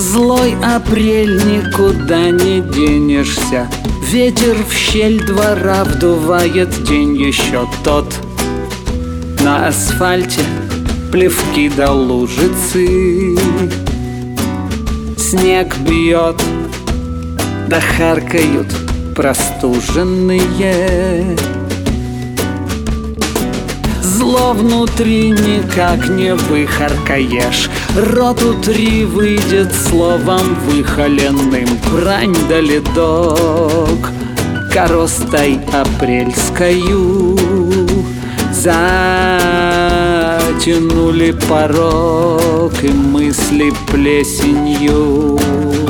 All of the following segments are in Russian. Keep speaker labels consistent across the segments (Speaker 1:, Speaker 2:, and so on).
Speaker 1: Злой апрель, никуда не денешься. Ветер в щель двора вдувает день еще тот. На асфальте плевки до лужицы. Снег бьет, да харкают простуженные. Зло внутри никак не выхаркаешь. Рот утри выйдет словом выхоленным. Брань да ледок коростой апрельскою затянули порог и мысли плесенью.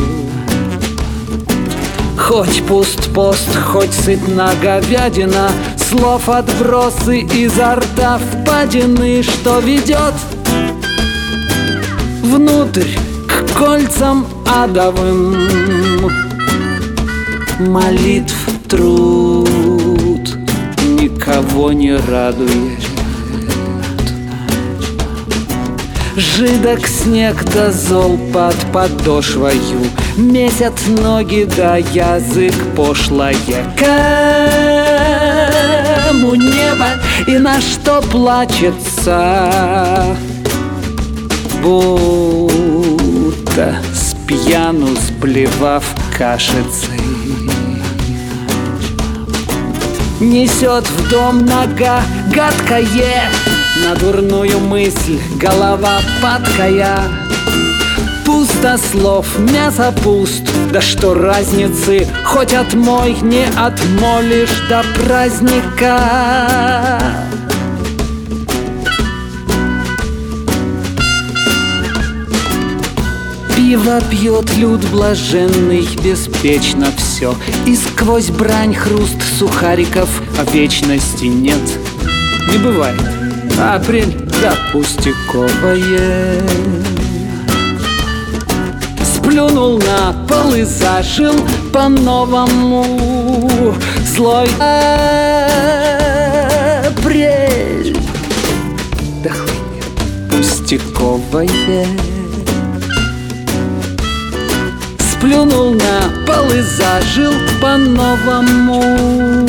Speaker 1: Хоть пуст-пост, хоть сытна говядина, слов отбросы изо рта впадины, что ведет внутрь к кольцам адовым. Молитв труд никого не радует. Жидок снег да зол под подошвою, месят ноги да язык пошлое. Кому небо и на что плачется, будто спьяну сблевав кашицей. Несет в дом нога гадкое, на дурную мысль голова падкая. Пусто слов, мясо пуст, да что разницы, хоть отмой, не отмолишь до праздника. Пиво пьет люд блаженный, беспечно все, и сквозь брань хруст сухариков, а вечности нет. Не бывает, апрель да пустяковое. Сплюнул на пол и зажил по-новому. Злой апрель да хуйня пустяковое. Сплюнул на пол и зажил по-новому.